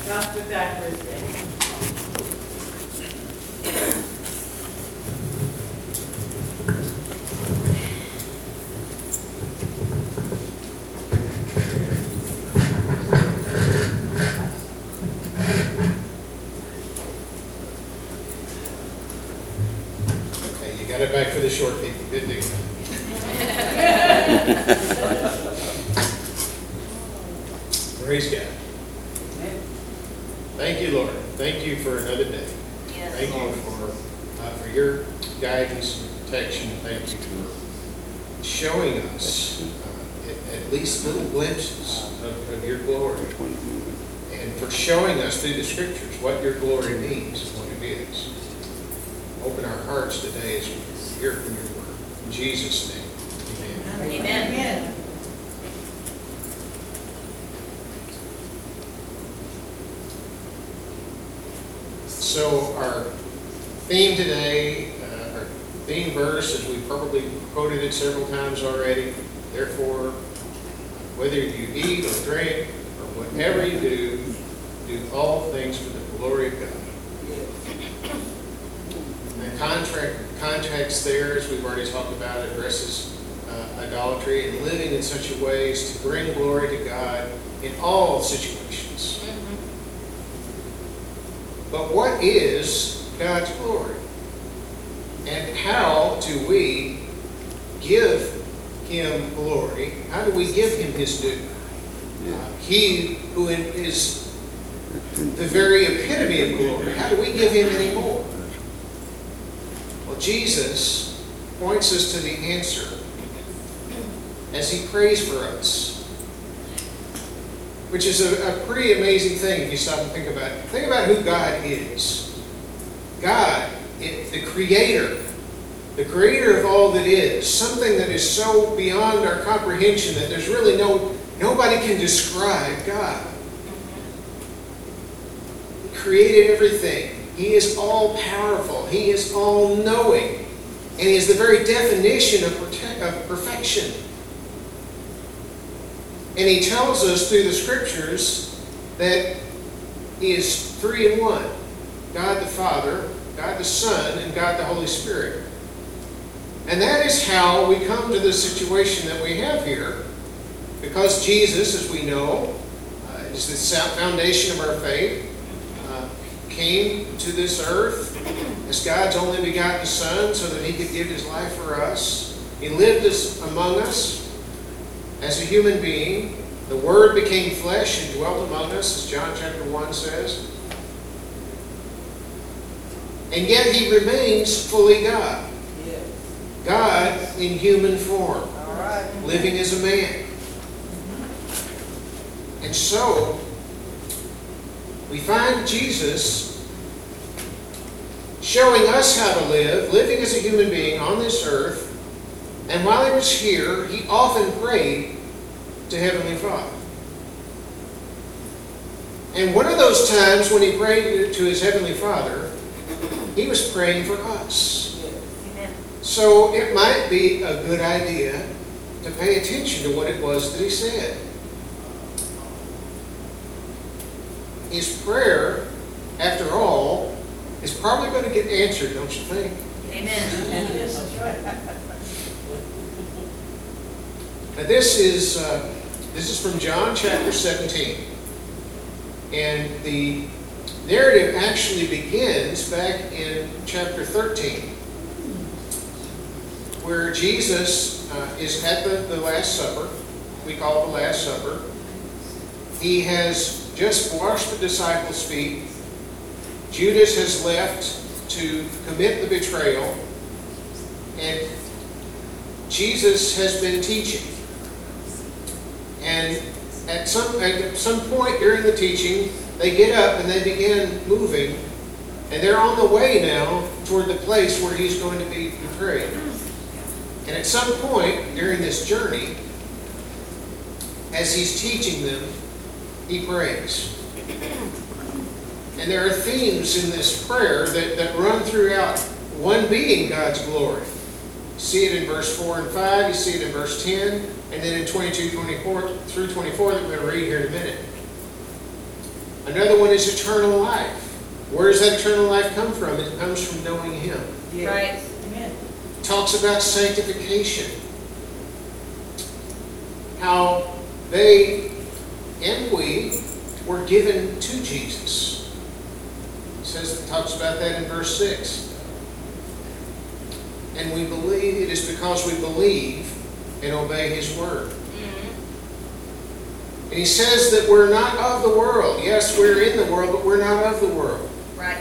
Gospel backwards. Okay, you got it back for the short people. Good deal. Praise God. Thank you, Lord. Thank you for another day. Yes, Thank Lord. you for your guidance and protection. Thank you for showing us at least little glimpses of your glory. And for showing us through the Scriptures what your glory means and what it is. Open our hearts today as we hear from your word. In Jesus' name, amen. Amen. Amen. So our theme today, our theme verse, as we probably quoted it several times already, therefore, whether you eat or drink or whatever you do all things for the glory of God. And the context there, as we've already talked about, addresses idolatry and living in such a way as to bring glory to God in all situations. But what is God's glory? And how do we give Him glory? How do we give Him His due? He who is the very epitome of glory, how do we give Him any more? Well, Jesus points us to the answer as He prays for us. Which is a pretty amazing thing if you stop and think about it. Think about who God is. God, the Creator of all that is, something that is so beyond our comprehension that there's really nobody can describe God. He created everything. He is all-powerful. He is all-knowing. And He is the very definition of perfection. And He tells us through the Scriptures that He is three in one. God the Father, God the Son, and God the Holy Spirit. And that is how we come to the situation that we have here. Because Jesus, as we know, is the foundation of our faith, came to this earth as God's only begotten Son so that He could give His life for us. He lived among us as a human being. The Word became flesh and dwelt among us, as John chapter 1 says. And yet He remains fully God. God in human form, living as a man. And so, we find Jesus showing us how to live, living as a human being on this earth. And while He was here, He often prayed to Heavenly Father. And one of those times when He prayed to His Heavenly Father, He was praying for us. Amen. So it might be a good idea to pay attention to what it was that He said. His prayer, after all, is probably going to get answered, don't you think? Amen. Now this is from John chapter 17. And the narrative actually begins back in chapter 13, where Jesus is at the Last Supper. We call it the Last Supper. He has just washed the disciples' feet. Judas has left to commit the betrayal. And Jesus has been teaching. And at some point during the teaching, they get up and they begin moving. And they're on the way now toward the place where He's going to be betrayed. And at some point during this journey, as He's teaching them, He prays. And there are themes in this prayer that run throughout, one being God's glory. You see it in verse 4 and 5, you see it in verse 10, and then in 22, 24 through 24 that we're going to read here in a minute. Another one is eternal life. Where does that eternal life come from? It comes from knowing Him. Right. Amen. It talks about sanctification. How they and we were given to Jesus. It talks about that in verse 6. And we believe, it is because we believe and obey His word. And He says that we're not of the world. Yes, we're in the world, but we're not of the world. Right.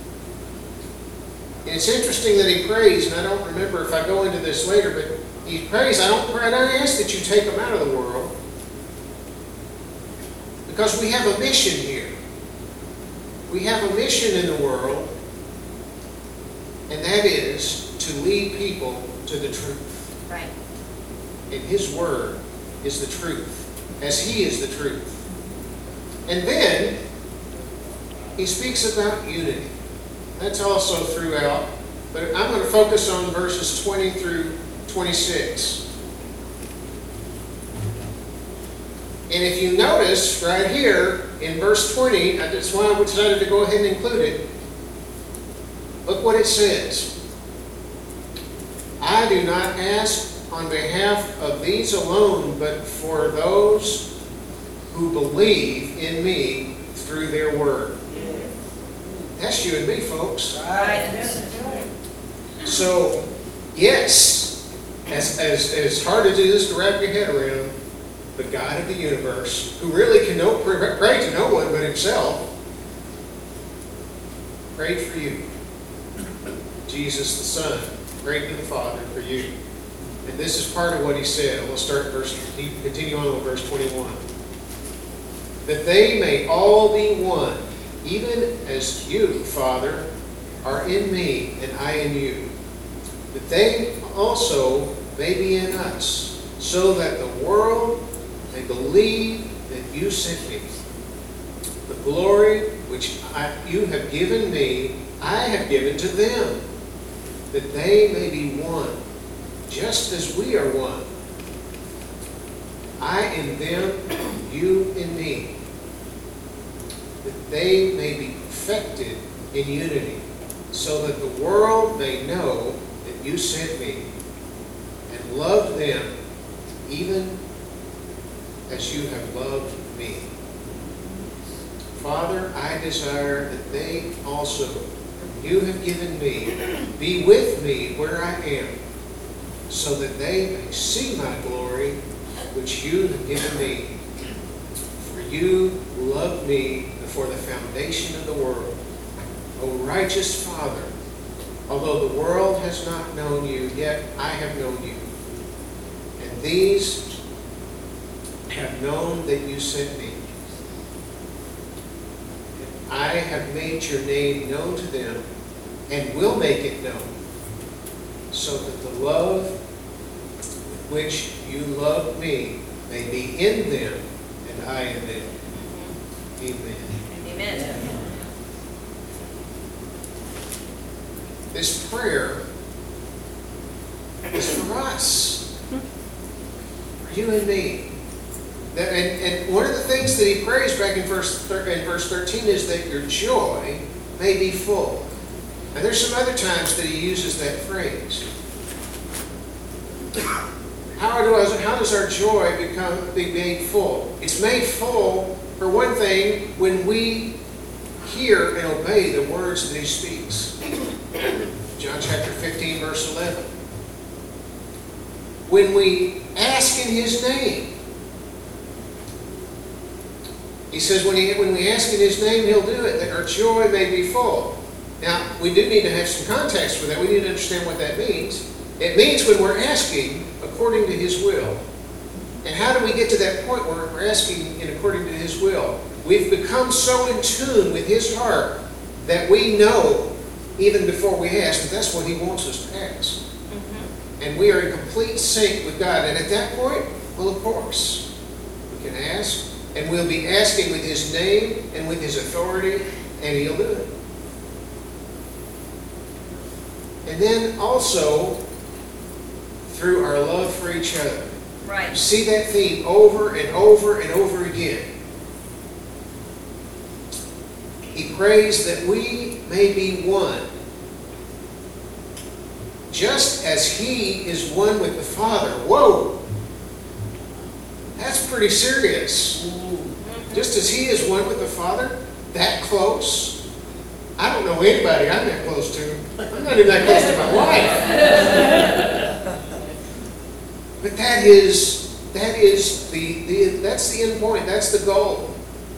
And it's interesting that He prays, and I don't remember if I go into this later, but He prays, I don't ask that you take them out of the world. Because we have a mission here. We have a mission in the world, and that is to lead people to the truth. Right. And His word is the truth, as He is the truth. And then He speaks about unity. That's also throughout, but I'm going to focus on verses 20 through 26. And if you notice right here in verse 20, that's why I decided to go ahead and include it. Look what it says. I do not ask on behalf of these alone, but for those who believe in me through their word. That's you and me, folks. Right. So, yes, as hard as it is to wrap your head around, the God of the universe, who really can pray to no one but Himself, prayed for you. Jesus the Son prayed to the Father for you. And this is part of what He said. We'll continue on with verse 21. That they may all be one, even as you, Father, are in me and I in you. That they also may be in us, so that the world may believe that you sent me. The glory which you have given me, I have given to them, that they may be one, just as we are one. I in them, you in me, that they may be perfected in unity, so that the world may know that you sent me and loved them even as you have loved me. Father, I desire that they also, whom you have given me, be with me where I am, so that they may see my glory, which you have given me. For you loved me before the foundation of the world. O righteous Father, although the world has not known you, yet I have known you. And these have known that you sent me. And I have made your name known to them, and will make it known, so that the love with which you loved me may be in them, and I in them. Amen. Amen. This prayer is for us, for you and me. And one of the things that he prays back in verse 13 is that your joy may be full. And there's some other times that he uses that phrase. How does our joy be made full? It's made full, for one thing, when we hear and obey the words that he speaks. John chapter 15, verse 11. When we ask in his name. He says when we ask in his name, he'll do it, that our joy may be full. Now, we do need to have some context for that. We need to understand what that means. It means when we're asking according to his will. And how do we get to that point where we're asking in according to his will? We've become so in tune with his heart that we know, even before we ask, that that's what he wants us to ask. Mm-hmm. And we are in complete sync with God. And at that point, well, of course, we can ask. And we'll be asking with his name and with his authority, and he'll do it. And then also, through our love for each other. Right. You see that theme over and over and over again. He prays that we may be one, just as He is one with the Father. Whoa! That's pretty serious. Just as He is one with the Father, that close. I don't know anybody I'm that close to. I'm not even that close to my wife. But that's the end point. That's the goal.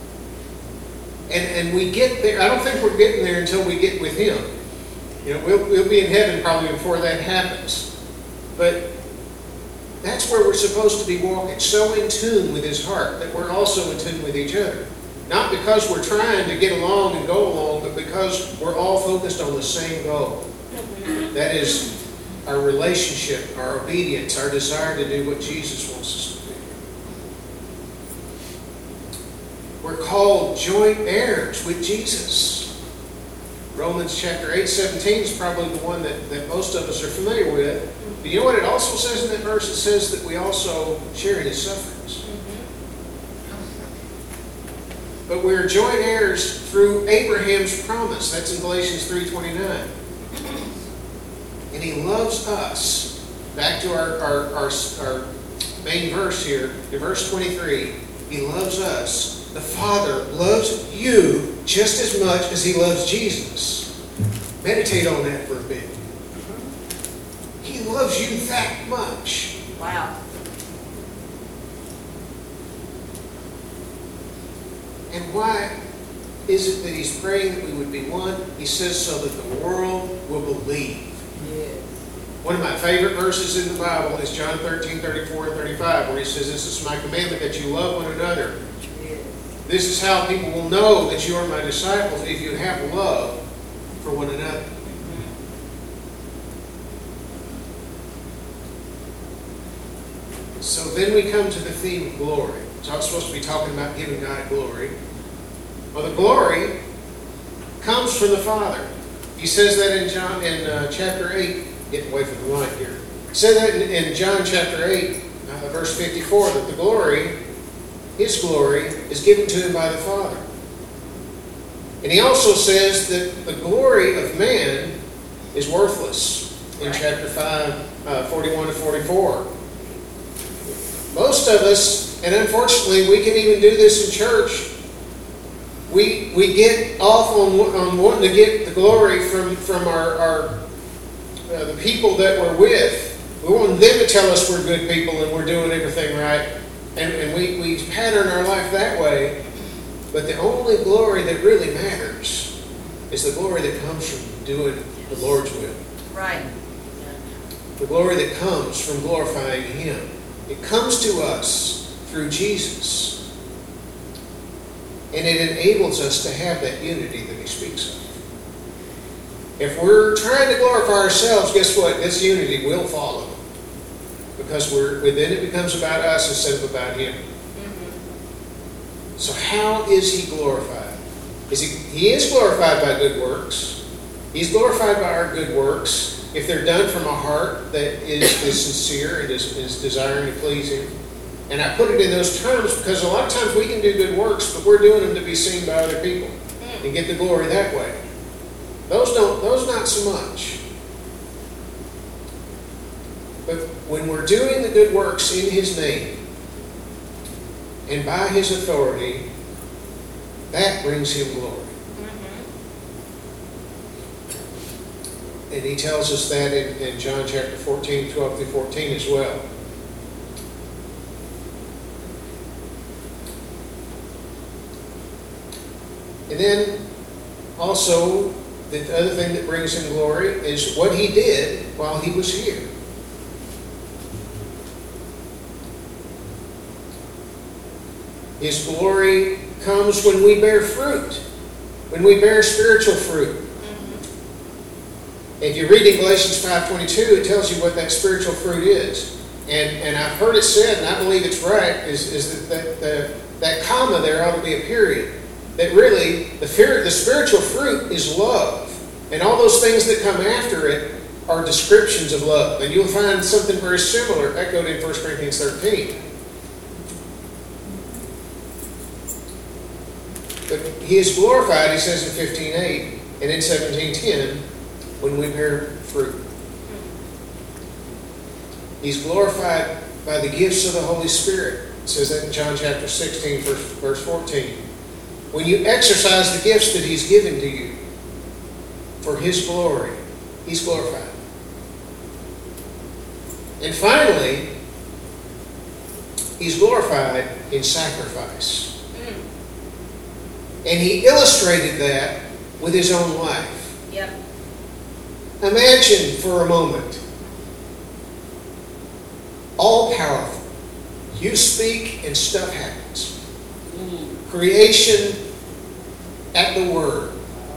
And we get there. I don't think we're getting there until we get with Him. You know, we'll be in heaven probably before that happens. But that's where we're supposed to be walking, so in tune with His heart that we're also in tune with each other. Not because we're trying to get along and go along, but because we're all focused on the same goal. That is our relationship, our obedience, our desire to do what Jesus wants us to do. We're called joint heirs with Jesus. Romans chapter 8:17 is probably the one that most of us are familiar with. But you know what it also says in that verse? It says that we also share in His sufferings. But we're joint heirs through Abraham's promise. That's in Galatians 3:29. And He loves us. Back to our main verse here, in verse 23. He loves us. The Father loves you just as much as He loves Jesus. Meditate on that for a bit. He loves you that much. Wow. And why is it that He's praying that we would be one? He says so that the world will believe. Yes. One of my favorite verses in the Bible is John 13:34 and 35, where He says, "This is my commandment, that you love one another. Yes. This is how people will know that you are my disciples, if you have love for one another." So then we come to the theme of glory. So I'm supposed to be talking about giving God glory. Well, the glory comes from the Father. He says that in chapter 8. Getting away from the light here. He said that in John chapter 8, verse 54, that the glory, His glory, is given to Him by the Father. And He also says that the glory of man is worthless in chapter 5, 41 to 44. Most of us, and unfortunately we can even do this in church, we get off on wanting to get the glory from the people that we're with. We want them to tell us we're good people and we're doing everything right. And we pattern our life that way. But the only glory that really matters is the glory that comes from doing the Lord's will. Right. The glory that comes from glorifying Him. It comes to us through Jesus. And it enables us to have that unity that He speaks of. If we're trying to glorify ourselves, guess what? This unity will follow. Because then it becomes about us instead of about Him. So how is He glorified? He is glorified by good works. He's glorified by our good works if they're done from a heart that is sincere and is desiring to please Him. And I put it in those terms because a lot of times we can do good works, but we're doing them to be seen by other people and get the glory that way. Those not so much. But when we're doing the good works in His name and by His authority, that brings Him glory. And He tells us that in John chapter 14, 12 through 14 as well. And then also, the other thing that brings Him glory is what He did while He was here. His glory comes when we bear fruit, when we bear spiritual fruit. If you read in Galatians 5:22, it tells you what that spiritual fruit is. And I've heard it said, and I believe it's right, is that comma there ought to be a period. That really, the spiritual fruit is love. And all those things that come after it are descriptions of love. And you'll find something very similar echoed in 1 Corinthians 13. But He is glorified, he says in 15:8 and in 17:10, when we bear fruit. He's glorified by the gifts of the Holy Spirit. It says that in John chapter 16, verse 14. When you exercise the gifts that He's given to you for His glory, He's glorified. And finally, He's glorified in sacrifice. And He illustrated that with His own life. Yep. Imagine for a moment, all powerful. You speak and stuff happens. Creation at the Word.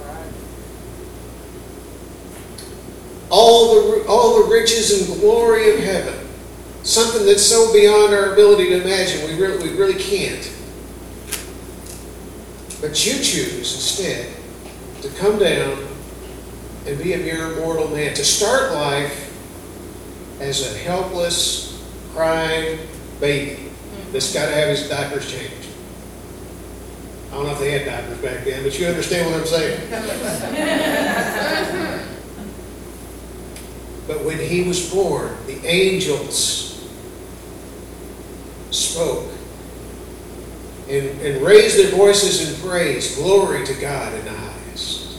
All the riches and glory of heaven. Something that's so beyond our ability to imagine, we really can't. But you choose instead to come down and be a mere mortal man. To start life as a helpless, crying baby that's got to have his diapers changed. I don't know if they had diapers back then, but you understand what I'm saying. But when He was born, the angels spoke and raised their voices in praise. Glory to God in the highest.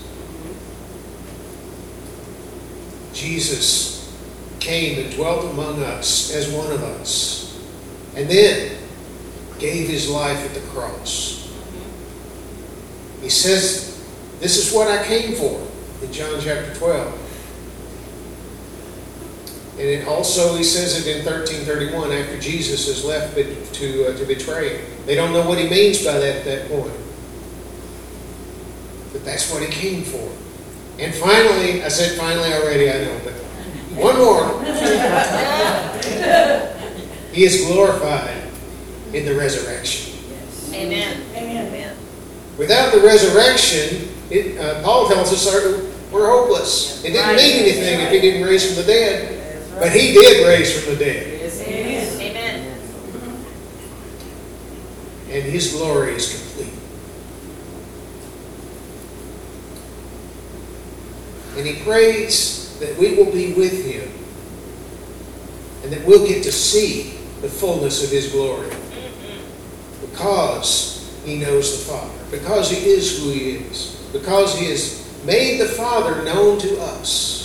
Jesus came and dwelt among us as one of us, and then gave His life at the cross. He says, this is what I came for in John chapter 12. And it also, he says it in 13:31 after Jesus is left to betray Him. They don't know what He means by that at that point. But that's what He came for. And finally, I said finally already, I know, but one more. He is glorified in the resurrection. Amen. Amen. Without the resurrection, Paul tells us we're hopeless. It didn't mean anything if He didn't raise from the dead. But He did raise from the dead. Amen. And His glory is complete. And He prays that we will be with Him and that we'll get to see the fullness of His glory. Because He knows the Father. Because He is who He is. Because He has made the Father known to us.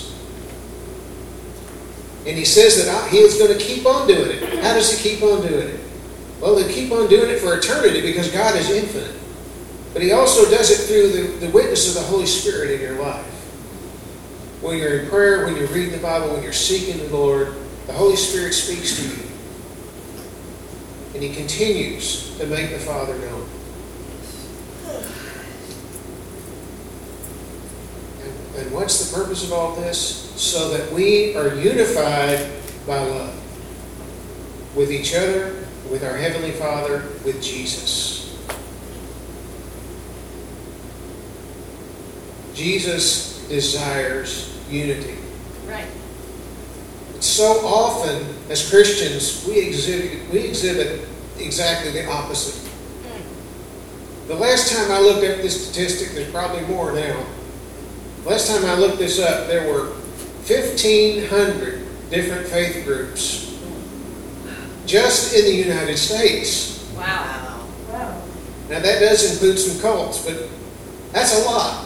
And He says that He is going to keep on doing it. How does He keep on doing it? Well, He'll keep on doing it for eternity because God is infinite. But He also does it through the witness of the Holy Spirit in your life. When you're in prayer, when you're reading the Bible, when you're seeking the Lord, the Holy Spirit speaks to you. And He continues to make the Father known. And what's the purpose of all this? So that we are unified by love with each other, with our Heavenly Father, with Jesus. Jesus desires unity. Right. So often, as Christians, we exhibit exactly the opposite. The last time I looked up this statistic, there's probably more now. Last time I looked this up, there were 1,500 different faith groups just in the United States. Wow. Now that does include some cults, but that's a lot.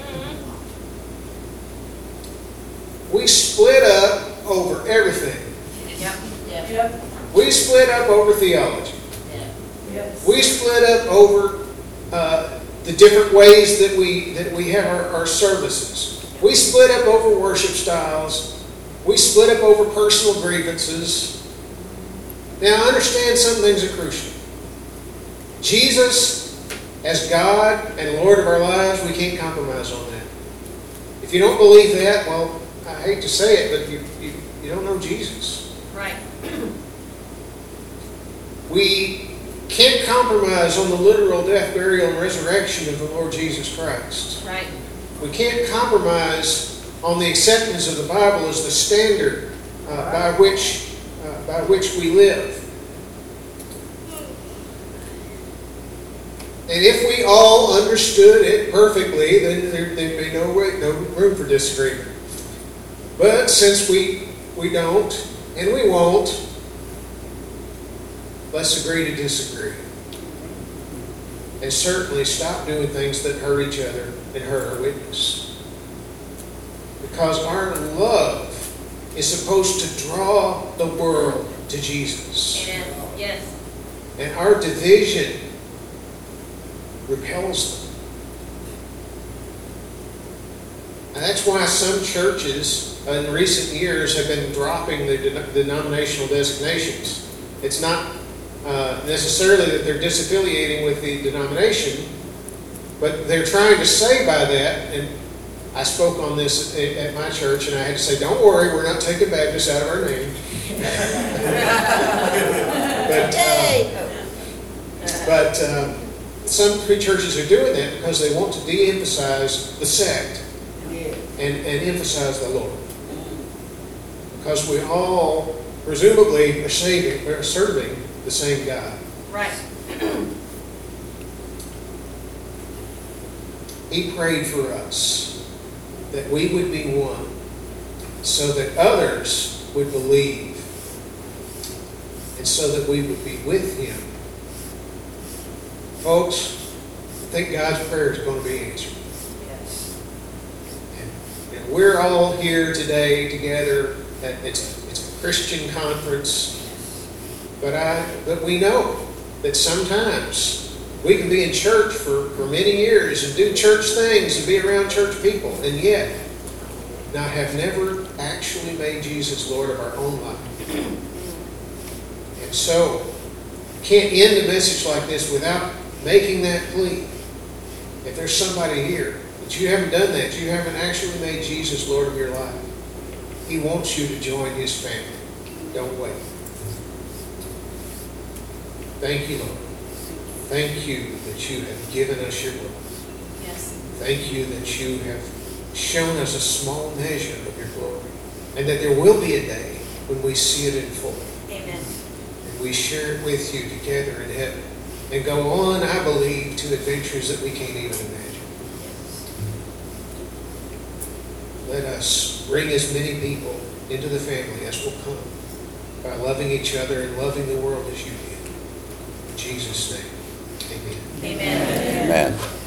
We split up over everything. Yep. We split up over theology. Yes. We split up over the different ways that we have our services. We split up over worship styles. We split up over personal grievances. Now, understand some things are crucial. Jesus, as God and Lord of our lives, we can't compromise on that. If you don't believe that, well, I hate to say it, but you don't know Jesus. Right. We can't compromise on the literal death, burial, and resurrection of the Lord Jesus Christ. Right. We can't compromise on the acceptance of the Bible as the standard by which we live. And if we all understood it perfectly, then there'd be no room for disagreement. But since we don't, and we won't, let's agree to disagree. And certainly stop doing things that hurt each other and hurt our witness. Because our love is supposed to draw the world to Jesus. Amen. Yes. And our division repels them. And that's why some churches in recent years have been dropping the denominational designations. It's not necessarily that they're disaffiliating with the denomination, but they're trying to say by that, and I spoke on this at my church, and I had to say, don't worry, we're not taking Baptist out of our name. But some churches are doing that because they want to de-emphasize the sect and emphasize the Lord. Because we all presumably are serving the same God. Right. He prayed for us that we would be one so that others would believe and so that we would be with Him. Folks, I think God's prayer is going to be answered. Yes. And we're all here today together. It's a Christian conference. But we know that sometimes we can be in church for many years and do church things and be around church people, and yet have never actually made Jesus Lord of our own life. And so, can't end a message like this without making that plea. If there's somebody here that you haven't done that, you haven't actually made Jesus Lord of your life, He wants you to join His family. Don't wait. Thank you, Lord. Thank you that you have given us your word. Yes. Thank you that you have shown us a small measure of your glory. And that there will be a day when we see it in full. Amen. And we share it with you together in heaven. And go on, I believe, to adventures that we can't even imagine. Let us bring as many people into the family as will come by loving each other and loving the world as you did. In Jesus' name, amen. Amen. Amen.